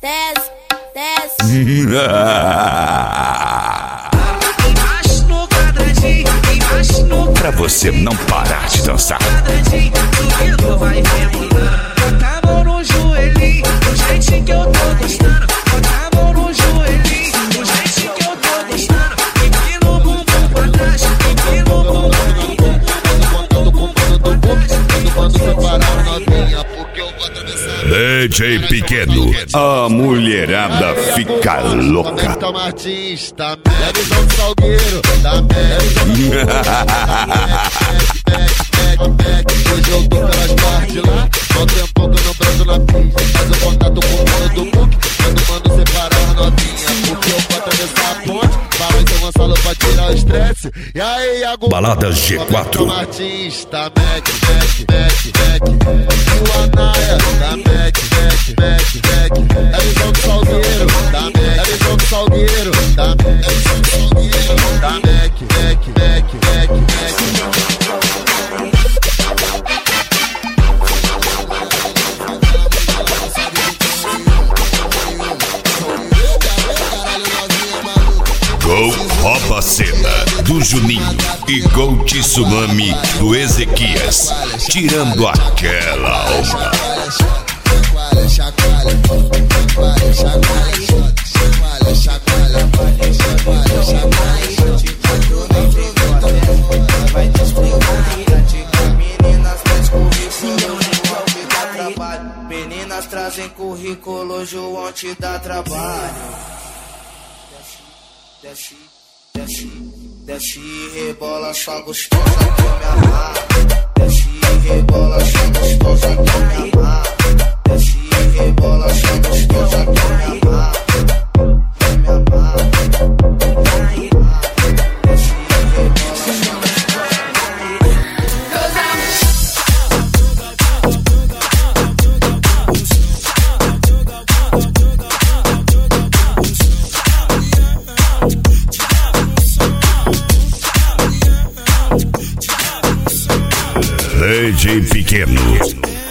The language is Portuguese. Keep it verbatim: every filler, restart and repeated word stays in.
desce, desce. Pra você não parar de dançar. Vai vendo, bota a mão no joelhinho, do jeitinho que eu tô gostando. Bota a mão no joelhinho, do jeitinho que eu tô gostando. Empina o bumbum pra trás, empina o bumbum. Quando separar novinha, porque eu vou atravessar. D J Pequeno, a mulherada fica louca. Tá Martins, tá merda, João Salgueiro, tá merda. Hoje eu tô pelas partes lá, só tempo que eu não presto na pista. Faz o contato com o mano do book, quando mando separar novinha, porque eu vou atravessar a ponte. Fala em São Gonçalo pra tirar o estresse. E aí, Iago? Balada G quatro. Martins, tá Mac, Mac, Mac, Mac. E o Anaia, tá Mac, Mac, Mac, Mac. É visão do Salgueiro, tá Mac. É visão do Salgueiro, tá Mac. É visão do Salgueiro, tá Mac, Mac, Mac, Mac, Mac. Gol Rouba Cena do Juninho e Gol Tsunami do Ezequias, tirando aquela onda. Chacoalha, chacoalha, chacoalha, chacoalha, chacoalha, chacoalha, chacoalha. Vai te explicar, meninas traz currículo, João te dá trabalho. Meninas trazem currículo, João te dá trabalho. Desce, desce, desce e rebola só gostosa que eu me amarro. Desce e rebola só gostosa que eu me amarro. Desce e rebola só gostosa que eu me amarro. Eu me amarro. Desce e rebola só D J Pequeno.